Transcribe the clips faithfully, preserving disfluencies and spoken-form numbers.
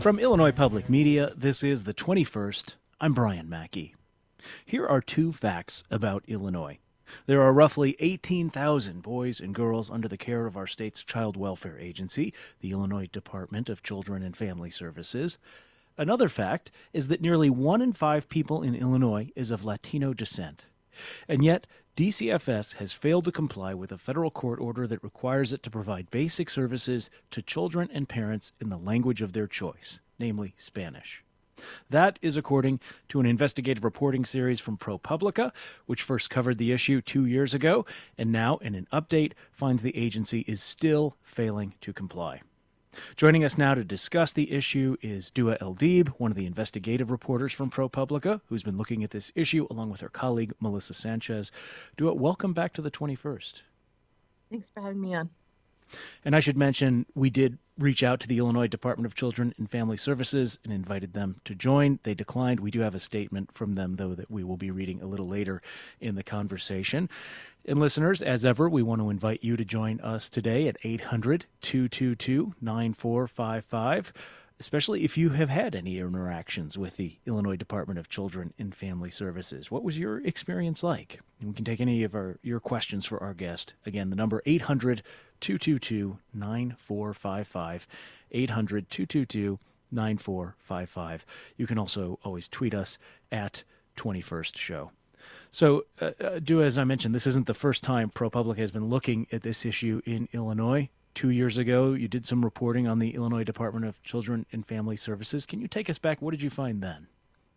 From Illinois Public Media, this is the twenty-first. I'm Brian Mackey. Here are two facts about Illinois. There are roughly eighteen thousand boys and girls under the care of our state's child welfare agency, the Illinois Department of Children and Family Services. Another fact is that nearly one in five people in Illinois is of Latino descent. And yet, D C F S has failed to comply with a federal court order that requires it to provide basic services to children and parents in the language of their choice, namely Spanish. That is according to an investigative reporting series from ProPublica, which first covered the issue two years ago, and now, in an update, finds the agency is still failing to comply. Joining us now to discuss the issue is Dua El-Deeb, one of the investigative reporters from ProPublica, who's been looking at this issue along with her colleague, Melissa Sanchez. Dua, welcome back to the twenty-first. Thanks for having me on. And I should mention, we did reach out to the Illinois Department of Children and Family Services and invited them to join. They declined. We do have a statement from them, though, that we will be reading a little later in the conversation. And listeners, as ever, we want to invite you to join us today at eight hundred, two two two, nine four five five, especially if you have had any interactions with the Illinois Department of Children and Family Services. What was your experience like? And we can take any of our your questions for our guest. Again, the number eight hundred, two two two, nine four five five, eight hundred, two two two, nine four five five. You can also always tweet us at twenty-first show. So, uh, uh, Dua, as I mentioned, this isn't the first time ProPublica has been looking at this issue in Illinois. Two years ago, you did some reporting on the Illinois Department of Children and Family Services. Can you take us back? What did you find then?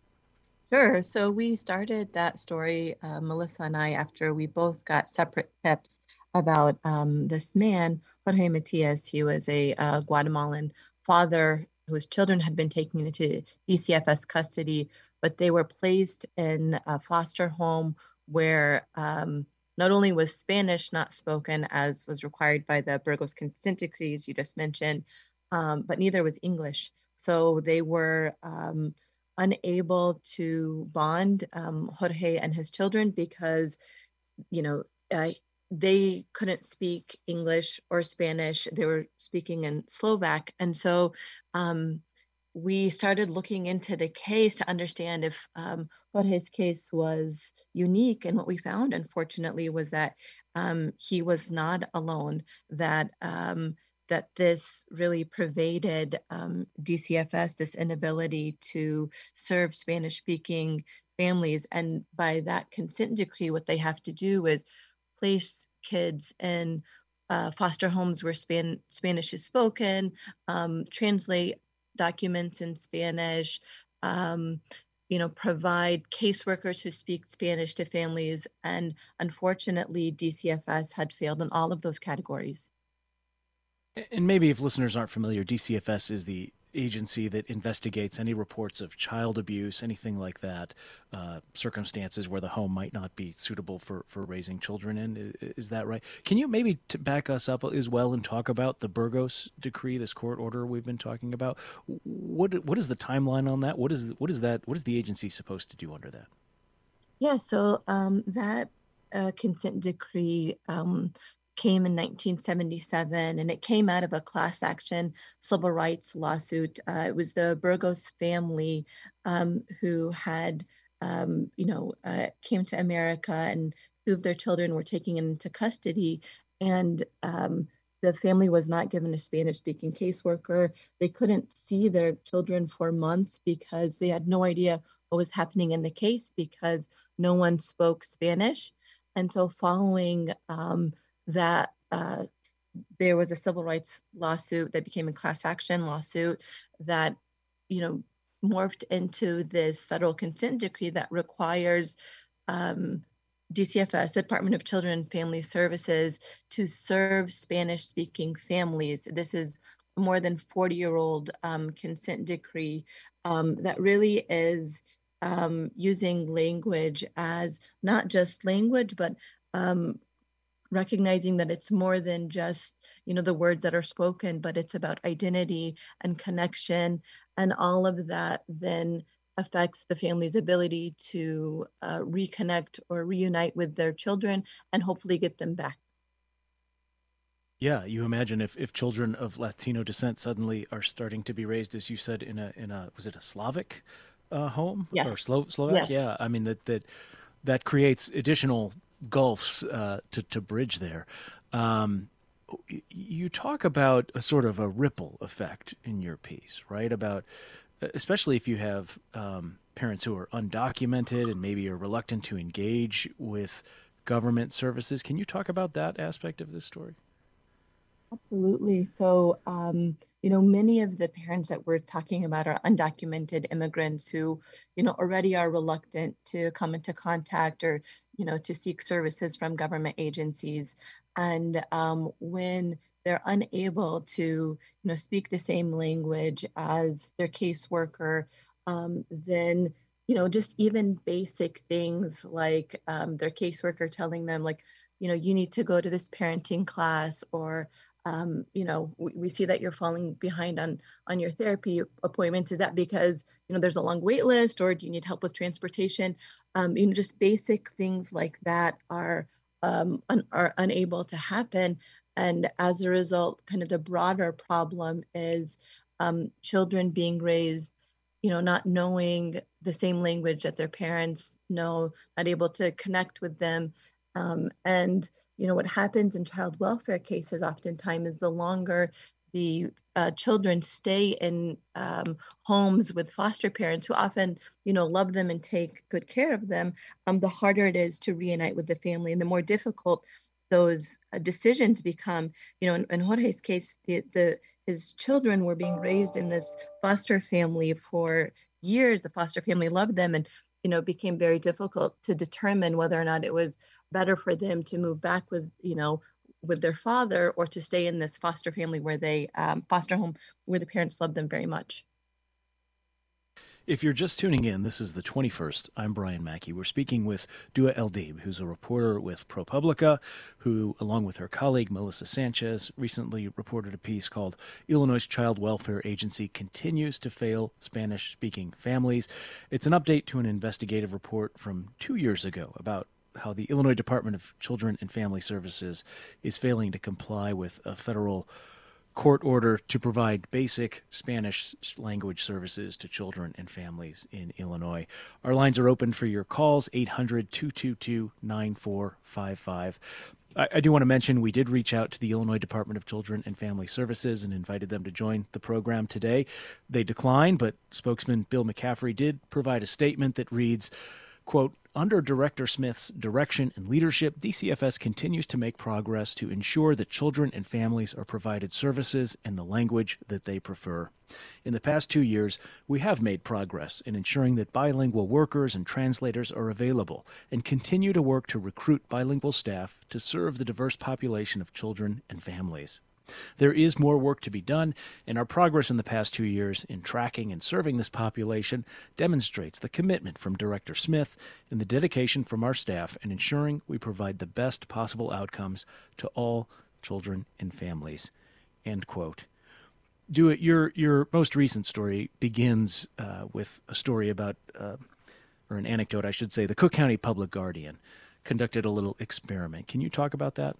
Sure. So we started that story, uh, Melissa and I, after we both got separate tips about um, this man, Jorge Matias. He was a uh, Guatemalan father whose children had been taken into D C F S custody, but they were placed in a foster home where um, not only was Spanish not spoken, as was required by the Burgos consent decrees you just mentioned, um, but neither was English. So they were um, unable to bond, um, Jorge and his children, because, you know, uh, they couldn't speak English or Spanish. They were speaking in Slovak. And so um, we started looking into the case to understand if um, Jorge's case was unique. And what we found, unfortunately, was that um, he was not alone, that um, that this really pervaded um, D C F S, this inability to serve Spanish-speaking families. And by that consent decree, what they have to do is place kids in uh, foster homes where Span- Spanish is spoken, um, translate documents in Spanish, um, you know, provide caseworkers who speak Spanish to families. And unfortunately, D C F S had failed in all of those categories. And maybe if listeners aren't familiar, D C F S is the agency that investigates any reports of child abuse, anything like that, uh, circumstances where the home might not be suitable for, for raising children in. Is that right? Can you maybe to back us up as well and talk about the Burgos decree, this court order we've been talking about? What what is the timeline on that? What is what is that? What is the agency supposed to do under that? Yeah, so um, that uh, consent decree um, came in nineteen seventy-seven, and it came out of a class action civil rights lawsuit. Uh, it was the Burgos family um, who had, um, you know, uh, came to America, and two of their children were taken into custody, and um, the family was not given a Spanish-speaking caseworker. They couldn't see their children for months because they had no idea what was happening in the case because no one spoke Spanish. And so following um, that uh, there was a civil rights lawsuit that became a class action lawsuit that, you know, morphed into this federal consent decree that requires um, D C F S, the Department of Children and Family Services, to serve Spanish-speaking families. This is a more than forty-year-old um, consent decree um, that really is um, using language as not just language, but um, recognizing that it's more than just, you know, the words that are spoken, but it's about identity and connection, and all of that then affects the family's ability to uh, reconnect or reunite with their children and hopefully get them back. Yeah, you imagine if, if children of Latino descent suddenly are starting to be raised, as you said, in a in a was it a Slavic uh, home or Yes. Slo- Slovak? Yes. Yeah, I mean that that that creates additional gulfs uh, to to bridge there. Um, you talk about a sort of a ripple effect in your piece, right? About especially if you have um, parents who are undocumented and maybe are reluctant to engage with government services. Can you talk about that aspect of this story? Absolutely. So, um, you know, many of the parents that we're talking about are undocumented immigrants who, you know, already are reluctant to come into contact or, you know, to seek services from government agencies. And um, when they're unable to, you know, speak the same language as their caseworker, um, then, you know, just even basic things like um, their caseworker telling them, like, you know, you need to go to this parenting class, or um, you know, we, we see that you're falling behind on on your therapy appointments. Is that because, you know, there's a long wait list, or do you need help with transportation? Um, you know, just basic things like that are um, un, are unable to happen, and as a result, kind of the broader problem is um, children being raised, you know, not knowing the same language that their parents know, not able to connect with them, um, and you know, what happens in child welfare cases oftentimes is the longer the uh, children stay in um, homes with foster parents who often, you know, love them and take good care of them, um, the harder it is to reunite with the family and the more difficult those uh, decisions become. You know, in, in Jorge's case, the, the his children were being raised in this foster family for years. The foster family loved them, and you know, it became very difficult to determine whether or not it was better for them to move back with, you know, with their father, or to stay in this foster family where they um, foster home where the parents love them very much. If you're just tuning in, this is the twenty-first. I'm Brian Mackey. We're speaking with Dua Eldib, who's a reporter with ProPublica, who, along with her colleague Melissa Sanchez, recently reported a piece called Illinois' Child Welfare Agency Continues to Fail Spanish-Speaking Families. It's an update to an investigative report from two years ago about how the Illinois Department of Children and Family Services is failing to comply with a federal court order to provide basic Spanish language services to children and families in Illinois. Our lines are open for your calls, eight hundred, two two two, nine four five five. I, I do want to mention we did reach out to the Illinois Department of Children and Family Services and invited them to join the program today. They declined, but spokesman Bill McCaffrey did provide a statement that reads, quote, under Director Smith's direction and leadership, D C F S continues to make progress to ensure that children and families are provided services in the language that they prefer. In the past two years, we have made progress in ensuring that bilingual workers and translators are available and continue to work to recruit bilingual staff to serve the diverse population of children and families. There is more work to be done, and our progress in the past two years in tracking and serving this population demonstrates the commitment from Director Smith and the dedication from our staff in ensuring we provide the best possible outcomes to all children and families. End quote. Do it. Your your most recent story begins uh, with a story about, uh, or an anecdote, I should say. The Cook County Public Guardian conducted a little experiment. Can you talk about that?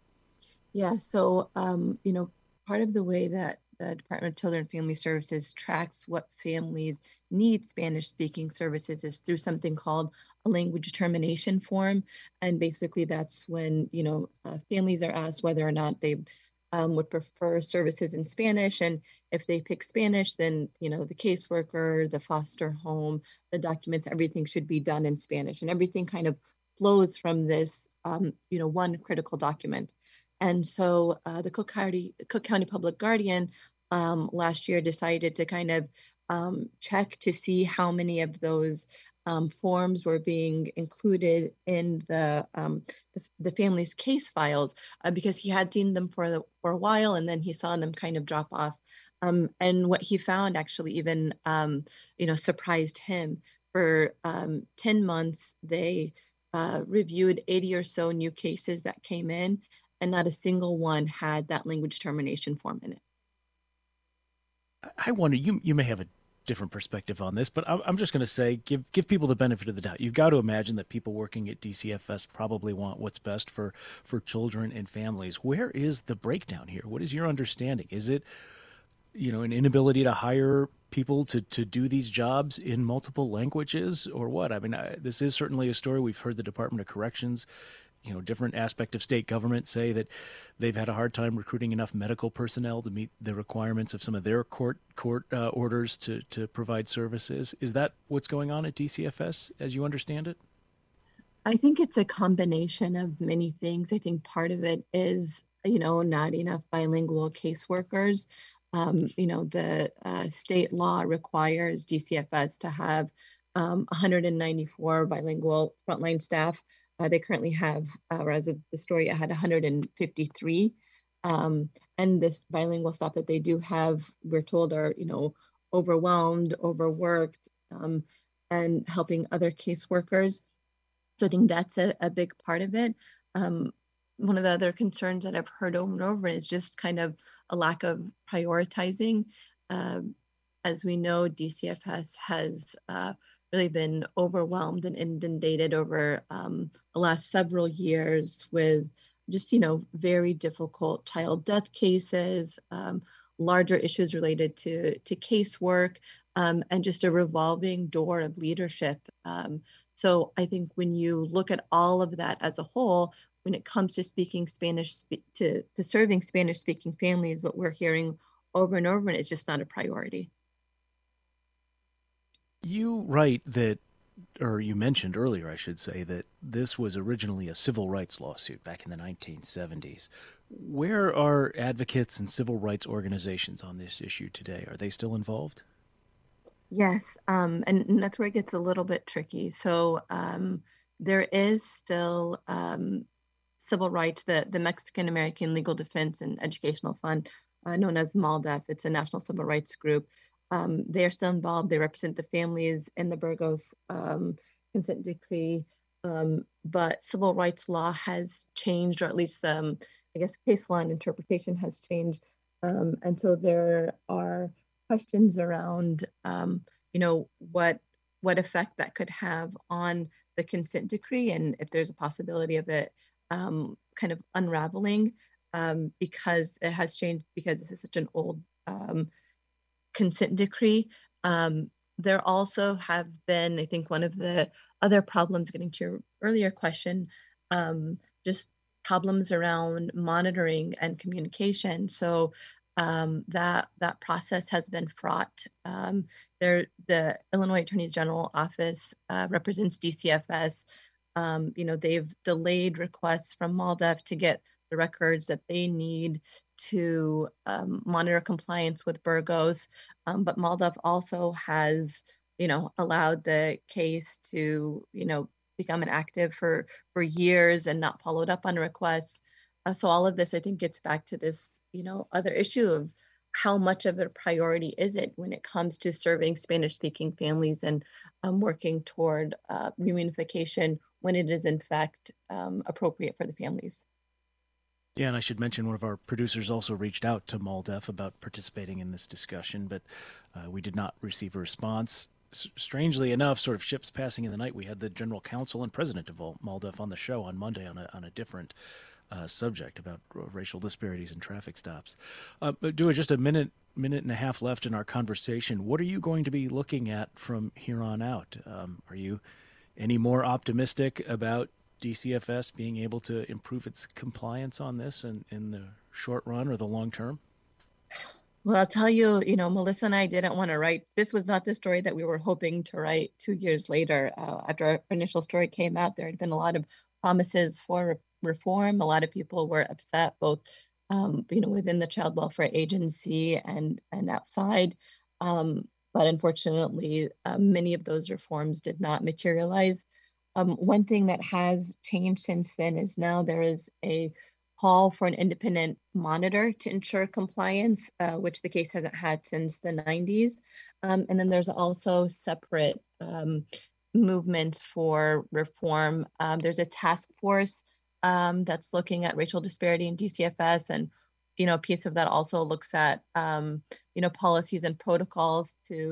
Yeah, so um, you know, part of the way that the Department of Children and Family Services tracks what families need Spanish speaking services is through something called a language determination form. And basically that's when, you know, uh, families are asked whether or not they um, would prefer services in Spanish. And if they pick Spanish, then, you know, the caseworker, the foster home, the documents, everything should be done in Spanish. And everything kind of flows from this, um, you know, one critical document. And so uh, the Cook County, Cook County Public Guardian um, last year decided to kind of um, check to see how many of those um, forms were being included in the, um, the, the family's case files, uh, because he had seen them for, the, for a while, and then he saw them kind of drop off. Um, and what he found actually even, um, you know, surprised him. For um, ten months, they uh, reviewed eighty or so new cases that came in, and not a single one had that language termination form in it. I wonder, you you may have a different perspective on this, but I'm, I'm just going to say give give people the benefit of the doubt. You've got to imagine that people working at D C F S probably want what's best for for children and families. Where is the breakdown here? What is your understanding? Is it, you know, an inability to hire people to, to do these jobs in multiple languages or what? I mean, I, this is certainly a story. We've heard the Department of Corrections, you know, different aspect of state government say that they've had a hard time recruiting enough medical personnel to meet the requirements of some of their court court uh, orders to, to provide services. Is that what's going on at D C F S as you understand it? I think it's a combination of many things. I think part of it is, you know, not enough bilingual caseworkers. Um, you know, the uh, state law requires D C F S to have um, one hundred ninety-four bilingual frontline staff. Uh, they currently have, uh, or as of the story, I had one hundred fifty-three. Um, and this bilingual staff that they do have, we're told, are, you know, overwhelmed, overworked, um, and helping other caseworkers. So I think that's a, a big part of it. Um, one of the other concerns that I've heard over and over is just kind of a lack of prioritizing. Um, as we know, D C F S has uh, really been overwhelmed and inundated over um, the last several years with just, you know, very difficult child death cases, um, larger issues related to, to casework, um, and just a revolving door of leadership. Um, so I think when you look at all of that as a whole, when it comes to speaking Spanish, to, to serving Spanish speaking families, what we're hearing over and over, and it's just not a priority. You write that, or you mentioned earlier, I should say, that this was originally a civil rights lawsuit back in the nineteen seventies. Where are advocates and civil rights organizations on this issue today? Are they still involved? Yes, um, and, and that's where it gets a little bit tricky. So um, there is still um, civil rights, the, the Mexican American Legal Defense and Educational Fund, uh, known as MALDEF. It's a national civil rights group. Um, they are still involved. They represent the families in the Burgos um, consent decree. Um, but civil rights law has changed, or at least um, I guess case law and interpretation has changed. Um, and so there are questions around, um, you know, what what effect that could have on the consent decree, and if there's a possibility of it um, kind of unraveling um, because it has changed, because this is such an old um, consent decree. Um, there also have been, I think, one of the other problems, getting to your earlier question, um, just problems around monitoring and communication. So um, that that process has been fraught. Um, there, the Illinois Attorney General Office uh, represents D C F S. Um, you know, they've delayed requests from MALDEF to get the records that they need to um, monitor compliance with Burgos. Um, but MALDEF also has, you know, allowed the case to, you know, become inactive for, for years and not followed up on requests. Uh, so all of this, I think, gets back to this, you know, other issue of how much of a priority is it when it comes to serving Spanish-speaking families and um, working toward uh, reunification when it is in fact um, appropriate for the families. Yeah, and I should mention one of our producers also reached out to MALDEF about participating in this discussion, but uh, we did not receive a response. S- strangely enough, sort of ships passing in the night, we had the general counsel and president of MALDEF on the show on Monday on a, on a different uh, subject about r- racial disparities in traffic stops. Uh, but do just a minute, minute and a half left in our conversation. What are you going to be looking at from here on out? Um, are you any more optimistic about D C F S being able to improve its compliance on this in, in the short run or the long term? Well, I'll tell you, you know, Melissa and I didn't want to write. This was not the story that we were hoping to write two years later. Uh, after our initial story came out, there had been a lot of promises for re- reform. A lot of people were upset, both, um, you know, within the child welfare agency and and outside. Um, but unfortunately, uh, many of those reforms did not materialize. Um, one thing that has changed since then is now there is a call for an independent monitor to ensure compliance, uh, which the case hasn't had since the nineties. Um, and then there's also separate um, movements for reform. Um, there's a task force um, that's looking at racial disparity in D C F S, and you know, a piece of that also looks at um, you know, policies and protocols to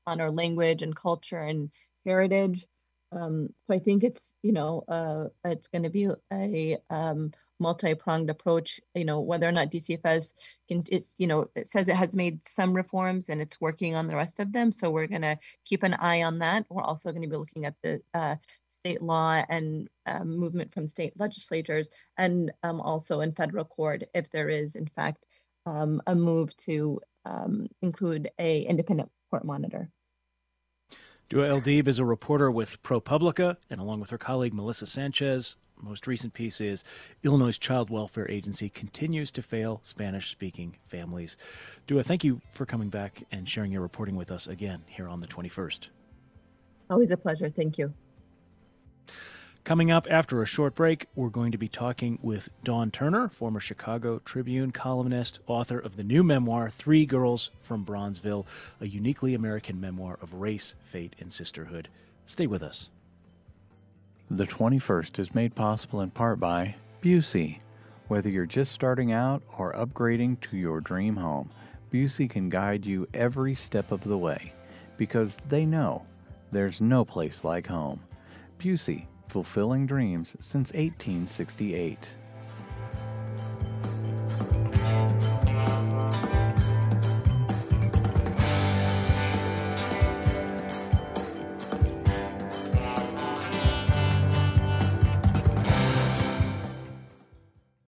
honor language and culture and heritage. Um, so I think it's, you know, uh, it's going to be a um, multi-pronged approach, you know, whether or not D C F S can, it's, you know, it says it has made some reforms and it's working on the rest of them. So we're going to keep an eye on that. We're also going to be looking at the uh, state law and um, movement from state legislatures, and um, also in federal court, if there is, in fact, um, a move to um, include a independent court monitor. Dua El-Deeb is a reporter with ProPublica, and along with her colleague Melissa Sanchez, most recent piece is Illinois' Child Welfare Agency continues to fail Spanish-speaking families. Dua, thank you for coming back and sharing your reporting with us again here on the twenty-first. Always a pleasure. Thank you. Coming up after a short break, we're going to be talking with Dawn Turner, former Chicago Tribune columnist, author of the new memoir, Three Girls from Bronzeville, a uniquely American memoir of race, fate, and sisterhood. Stay with us. The twenty-first is made possible in part by Busey. Whether you're just starting out or upgrading to your dream home, Busey can guide you every step of the way because they know there's no place like home. Busey, fulfilling dreams since eighteen sixty-eight.